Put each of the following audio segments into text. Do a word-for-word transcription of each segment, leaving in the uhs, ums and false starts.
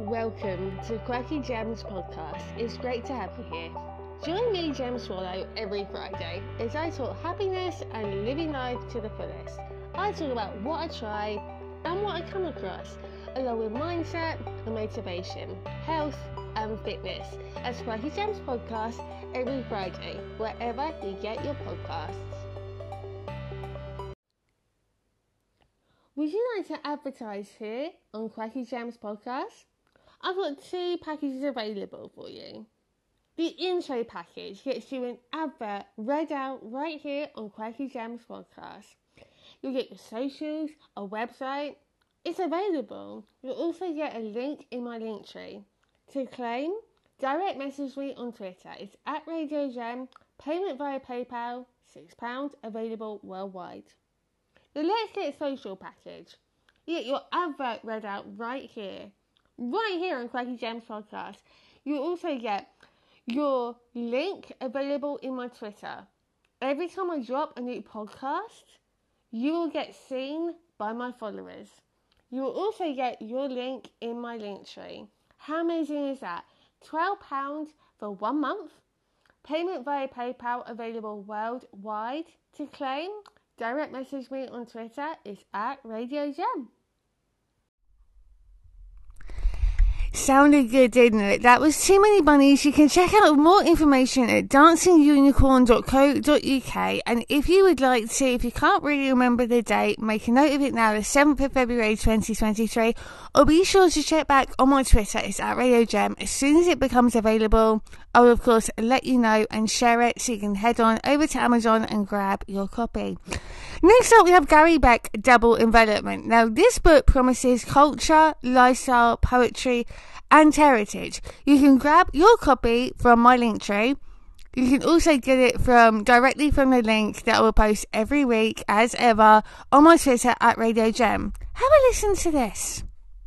Welcome to Quirky Gems podcast. It's great to have you here. Join me, Gem Swallow, every Friday as I talk happiness and living life to the fullest. I talk about what I try and what I come across, along with mindset and motivation, health and fitness, as Quirky Gems podcast every Friday, wherever you get your podcasts. Would you like to advertise here on Quirky Gems podcast? I've got two packages available for you. The intro package gets you an advert read out right here on Quirky Gems podcast. You'll get your socials, a website. It's available. You'll also get a link in my link tree. To claim, direct message me on Twitter. It's at Radio Gem. Payment via PayPal, six pounds, available worldwide. The Let's Get Social package. You get your advert read out right here. Right here on Quirky Gems podcast. You also get your link available in my Twitter. Every time I drop a new podcast, you will get seen by my followers. You will also get your link in my link tree. How amazing is that? twelve pounds for one month. Payment via PayPal available worldwide. To claim, direct message me on Twitter. It's at Radio Gem. Sounded good, didn't it? That was Too Many Bunnies. You can check out more information at dancing unicorn dot co dot uk. And if you would like to, if you can't really remember the date, make a note of it now, the seventh of February twenty twenty-three. Or be sure to check back on my Twitter. It's at Radio Gem. As soon as it becomes available, I will, of course, let you know and share it so you can head on over to Amazon and grab your copy. Next up, we have Gary Beck, Double Envelopment. Now, this book promises culture, lifestyle, poetry, and heritage. You can grab your copy from my link tree. You can also get it from directly from the link that I will post every week, as ever, on my Twitter at Radio Gem. Have a listen to this.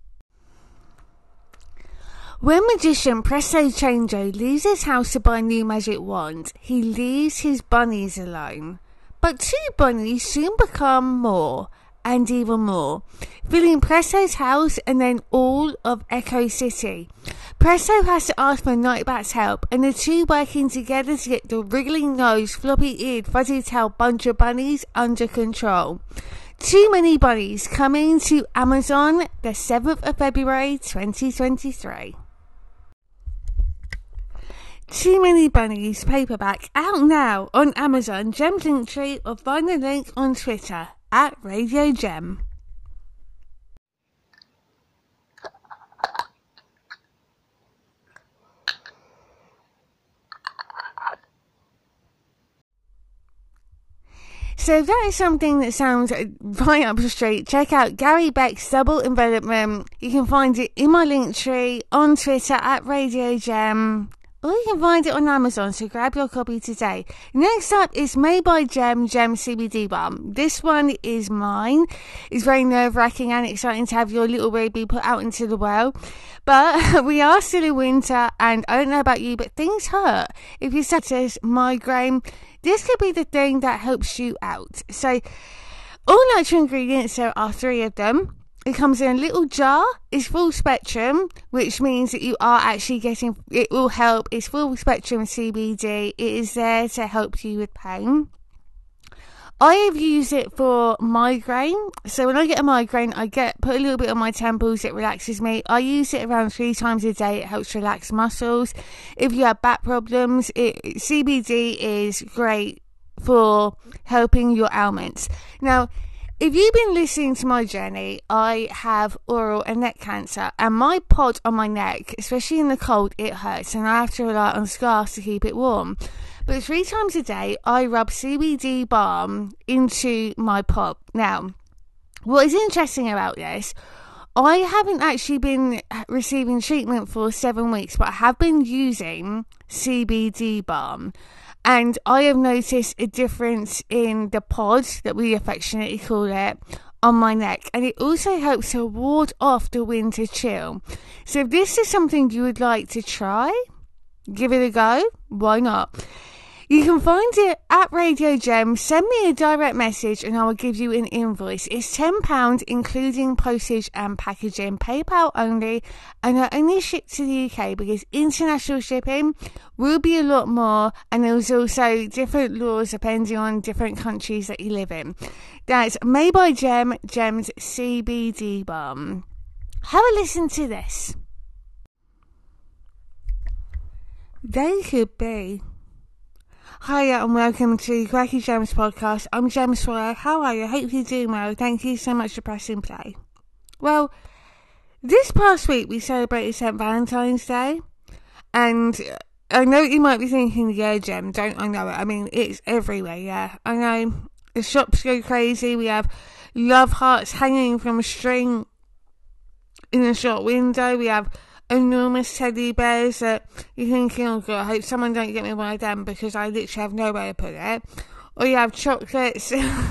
When magician Presto Chango leaves his house to buy a new magic wand, he leaves his bunnies alone. But two bunnies soon become more, and even more, filling Presto's house and then all of Echo City. Presto has to ask for Nightbat's help, and the two working together to get the wriggling nose, floppy-eared, fuzzy-tailed bunch of bunnies under control. Too Many Bunnies, coming to Amazon the seventh of February twenty twenty-three. Too Many Bunnies paperback out now on Amazon, Gem's Linktree, or find the link on Twitter at Radio Gem. So if that is something that sounds right up the street, check out Gary Beck's Double Envelopment. You can find it in my Linktree, on Twitter at Radio Gem. Or you can find it on Amazon, so grab your copy today. Next up is Made by Gem, Gem C B D Balm. This one is mine. It's very nerve-wracking and exciting to have your little baby put out into the world. But we are still in winter, and I don't know about you, but things hurt. If you're such as migraine, this could be the thing that helps you out. So, all natural ingredients, there are three of them. It comes in a little jar. It's full spectrum, which means that you are actually getting, it will help. It's full spectrum C B D. It is there to help you with pain. I have used it for migraine. So when I get a migraine, I get put a little bit on my temples. It relaxes me. I use it around three times a day. It helps relax muscles. If you have back problems, it, C B D is great for helping your ailments. Now, if you've been listening to my journey, I have oral and neck cancer, and my pod on my neck, especially in the cold, it hurts, and I have to rely on scarves to keep it warm. But three times a day, I rub C B D balm into my pod. Now, what is interesting about this, I haven't actually been receiving treatment for seven weeks, but I have been using C B D balm. And I have noticed a difference in the pod, that we affectionately call it, on my neck. And it also helps to ward off the winter chill. So if this is something you would like to try, give it a go. Why not? You can find it at Radio Gem. Send me a direct message and I will give you an invoice. It's ten pounds including postage and packaging, PayPal only, and I only ship to the U K because international shipping will be a lot more, and there's also different laws depending on different countries that you live in. That's Made by Gem, Gem's C B D balm. Have a listen to this. They could be. Hiya and welcome to Quirky Gems podcast. I'm Gem Swallow. How are you? Hope you're doing well. Thank you so much for pressing play. Well, this past week we celebrated Saint Valentine's Day, and I know you might be thinking, yeah, Gem, don't I know it? I mean, it's everywhere, yeah. I know the shops go crazy. We have love hearts hanging from a string in a shop window. We have enormous teddy bears that you're thinking, oh god, I hope someone don't get me one of them because I literally have nowhere to put it. Or you have chocolates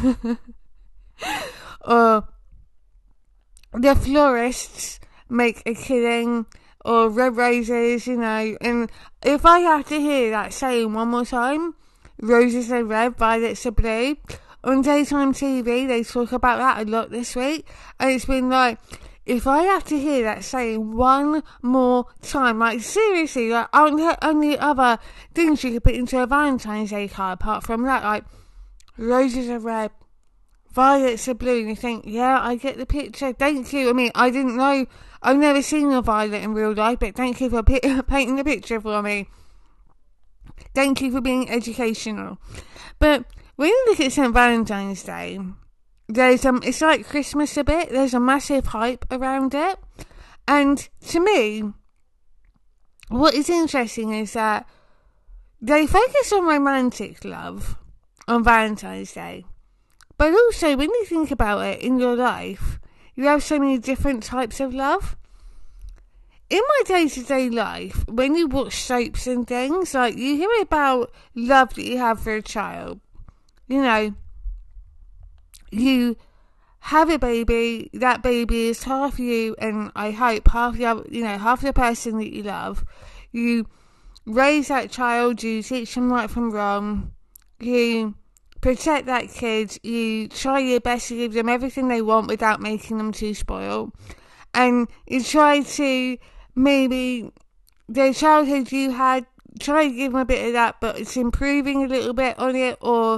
or the florists make a killing, or red roses, you know. And if I have to hear that saying one more time, roses are red, violets are blue, on daytime T V they talk about that a lot this week, and it's been like, if I have to hear that saying one more time, like seriously, like aren't there only other things you could put into a Valentine's Day card apart from that? Like, roses are red, violets are blue, and you think, yeah, I get the picture, thank you. I mean, I didn't know, I've never seen a violet in real life, but thank you for p- painting the picture for me. Thank you for being educational. But when you look at Saint Valentine's Day, There's um, it's like Christmas a bit. There's a massive hype around it, and to me, what is interesting is that they focus on romantic love on Valentine's Day, but also when you think about it in your life, you have so many different types of love. In my day-to-day life, when you watch soaps and things, like you hear about love that you have for a child, you know. You have a baby, that baby is half you, and I hope half the other, you know, half the person that you love. You raise that child, you teach them right from wrong, you protect that kid, you try your best to give them everything they want without making them too spoiled, and you try to maybe the childhood you had, try to give them a bit of that, but it's improving a little bit on it, or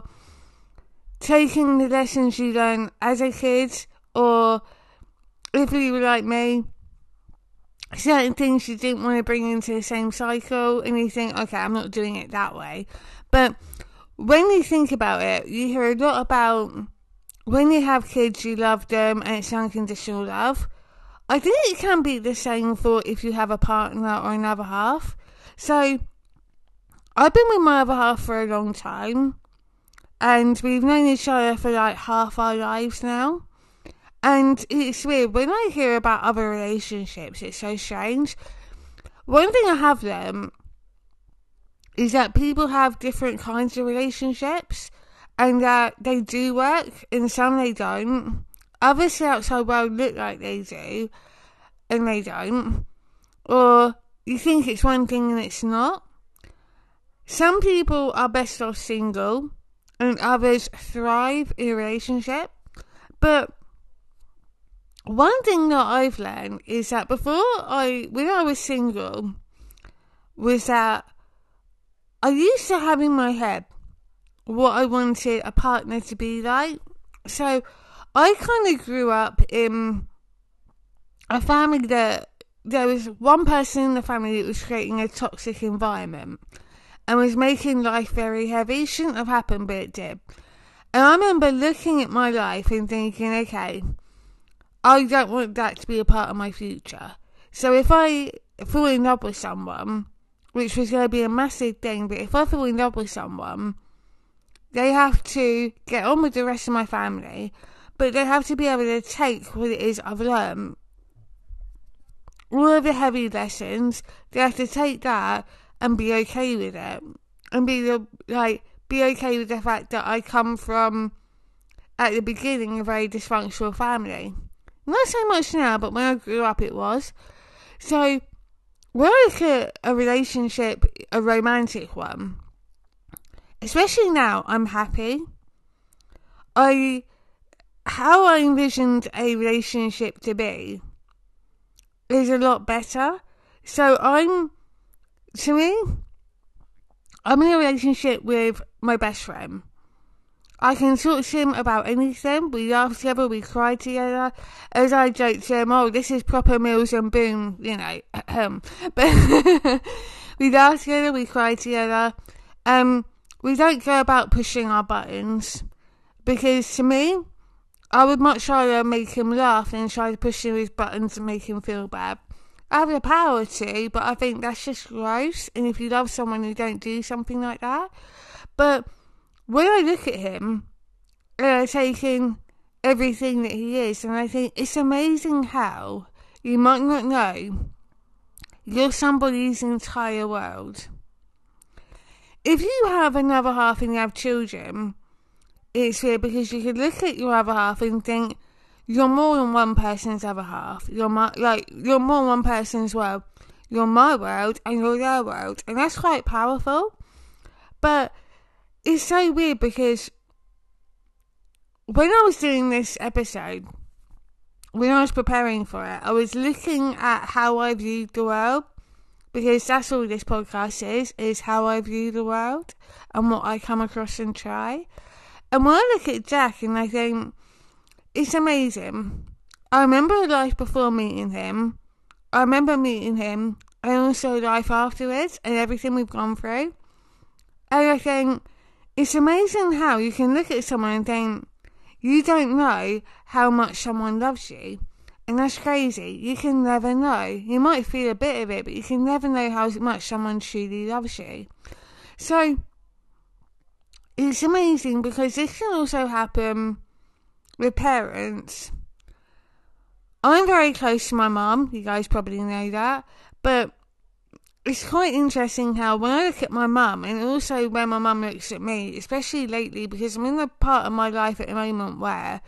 taking the lessons you learned as a kid, or if you were like me, certain things you didn't want to bring into the same cycle, and you think, okay, I'm not doing it that way. But when you think about it, you hear a lot about when you have kids, you love them, and it's unconditional love. I think it can be the same for if you have a partner or another half. So, I've been with my other half for a long time, and we've known each other for like half our lives now. And it's weird, when I hear about other relationships, it's so strange. One thing I have learned is that people have different kinds of relationships, and that they do work, and some they don't. Others the outside world look like they do, and they don't. Or you think it's one thing and it's not. Some people are best off single, and others thrive in a relationship. But one thing that I've learned is that before I, when I was single, was that I used to have in my head what I wanted a partner to be like. So I kind of grew up in a family that there was one person in the family that was creating a toxic environment and was making life very heavy. Shouldn't have happened, but it did. And I remember looking at my life and thinking, okay, I don't want that to be a part of my future. So if I fall in love with someone, which was going to be a massive thing, but if I fall in love with someone, they have to get on with the rest of my family, but they have to be able to take what it is I've learned. All of the heavy lessons, they have to take that and be okay with it, and be the like be okay with the fact that I come from, at the beginning, a very dysfunctional family. Not so much now, but when I grew up it was. So when I look at a relationship, a romantic one, especially now, I'm happy. I, how I envisioned a relationship to be is a lot better. So I'm, to me, I'm in a relationship with my best friend. I can talk to him about anything. We laugh together, we cry together. As I joke to him, oh, this is proper Mills and Boon, you know. But we laugh together, we cry together. Um, we don't go about pushing our buttons. Because to me, I would much rather make him laugh than try to push his buttons and make him feel bad. I have the power to, but I think that's just gross. And if you love someone, you don't do something like that. But when I look at him, and I take in everything that he is, and I think it's amazing how you might not know you're somebody's entire world. If you have another half and you have children, it's weird because you could look at your other half and think you're more than one person's other half. You're my, like you're more than one person's world. You're my world and you're their world, and that's quite powerful. But it's so weird because when I was doing this episode, when I was preparing for it, I was looking at how I viewed the world, because that's all this podcast is, is how I view the world and what I come across and try. And when I look at Jack and I think, it's amazing. I remember life before meeting him. I remember meeting him and also life afterwards and everything we've gone through. And I think, it's amazing how you can look at someone and think, you don't know how much someone loves you. And that's crazy. You can never know. You might feel a bit of it, but you can never know how much someone truly loves you. So, it's amazing because this can also happen with parents. I'm very close to my mum. You guys probably know that. But it's quite interesting how when I look at my mum, and also when my mum looks at me, especially lately, because I'm in the part of my life at the moment where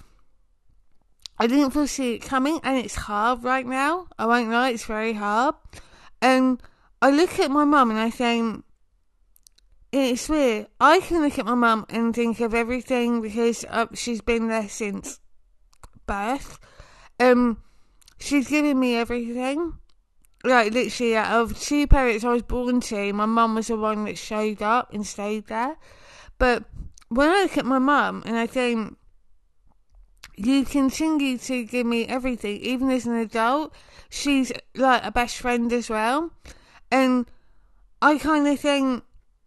I didn't foresee it coming, and it's hard right now. I won't lie, it's very hard. And I look at my mum and I think, it's weird. I can look at my mum and think of everything because uh, she's been there since birth. Um, she's given me everything. Like, literally, out of two parents I was born to, my mum was the one that showed up and stayed there. But when I look at my mum and I think, you continue to give me everything, even as an adult, she's like a best friend as well. And I kind of think,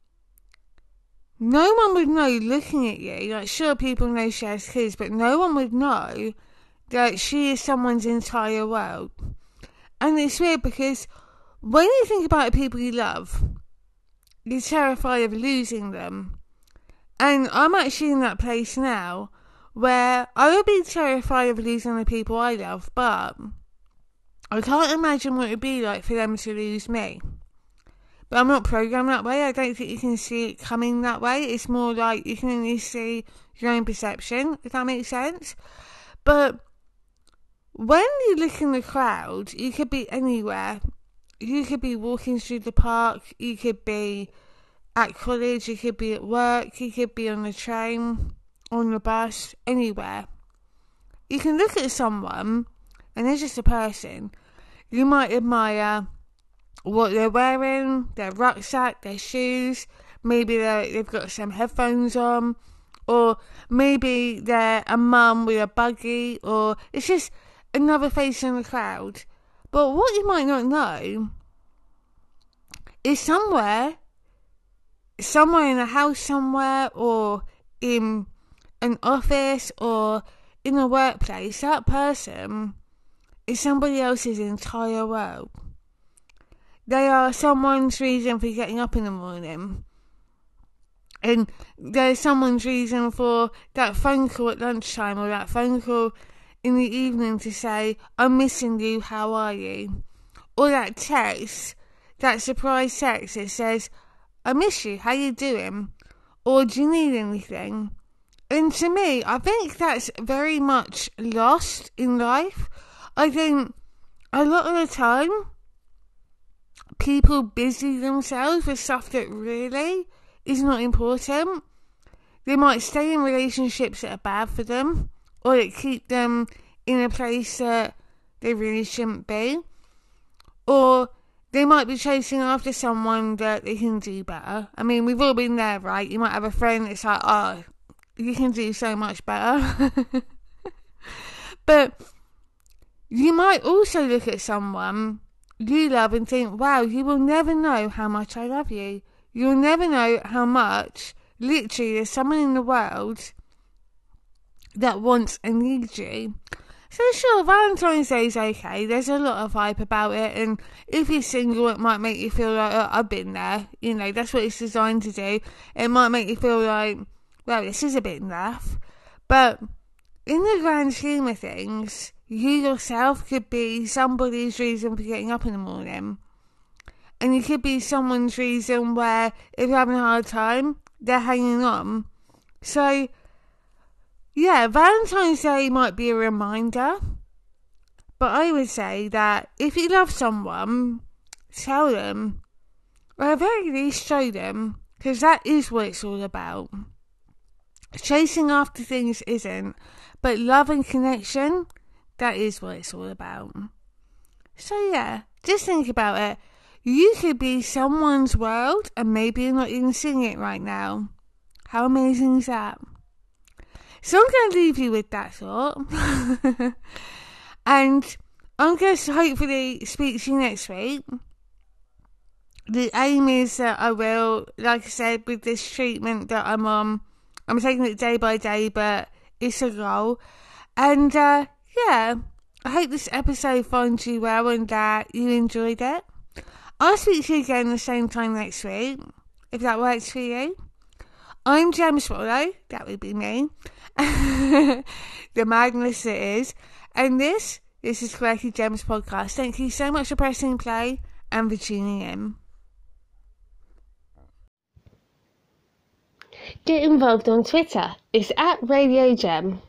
no one would know looking at you, like, sure, people know she has kids, but no one would know that she is someone's entire world. And it's weird because when you think about the people you love, you're terrified of losing them. And I'm actually in that place now where I would be terrified of losing the people I love, but I can't imagine what it would be like for them to lose me. But I'm not programmed that way. I don't think you can see it coming that way. It's more like you can only see your own perception, if that makes sense. But when you look in the crowd, you could be anywhere. You could be walking through the park, you could be at college, you could be at work, you could be on the train, on the bus, anywhere. You can look at someone, and they're just a person. You might admire what they're wearing, their rucksack, their shoes, maybe they've got some headphones on, or maybe they're a mum with a buggy, or it's just another face in the crowd. But what you might not know is somewhere, somewhere in a house somewhere, or in an office, or in a workplace, that person is somebody else's entire world. They are someone's reason for getting up in the morning. And there's someone's reason for that phone call at lunchtime, or that phone call in the evening to say, I'm missing you, how are you? Or that text, that surprise text that says, I miss you, how you doing? Or do you need anything? And to me, I think that's very much lost in life. I think a lot of the time, people busy themselves with stuff that really is not important. They might stay in relationships that are bad for them, or that keep them in a place that they really shouldn't be. Or they might be chasing after someone that they can do better. I mean, we've all been there, right? You might have a friend that's like, oh, you can do so much better. But you might also look at someone you love and think, wow, you will never know how much I love you. You'll never know how much, literally, there's someone in the world that wants and needs you. So sure, Valentine's Day is okay. There's a lot of hype about it, and if you're single, it might make you feel like, oh, I've been there. You know, that's what it's designed to do. It might make you feel like, well, this is a bit naff. But in the grand scheme of things, you yourself could be somebody's reason for getting up in the morning. And you could be someone's reason where, if you're having a hard time, they're hanging on. So, yeah, Valentine's Day might be a reminder. But I would say that if you love someone, tell them. Or at the very least, show them. Because that is what it's all about. Chasing after things isn't. But love and connection, that is what it's all about. So yeah, just think about it. You could be someone's world and maybe you're not even seeing it right now. How amazing is that? So I'm going to leave you with that thought. And I'm going to hopefully speak to you next week. The aim is that I will, like I said, with this treatment that I'm on, I'm taking it day by day, but it's a goal. And uh, yeah, I hope this episode finds you well and that you enjoyed it. I'll speak to you again the same time next week, if that works for you. I'm Gem Swallow, that would be me. The madness it is. And this, this is Quirky Gems Podcast. Thank you so much for pressing play and for tuning in. Get involved on Twitter. It's at Radio Gem.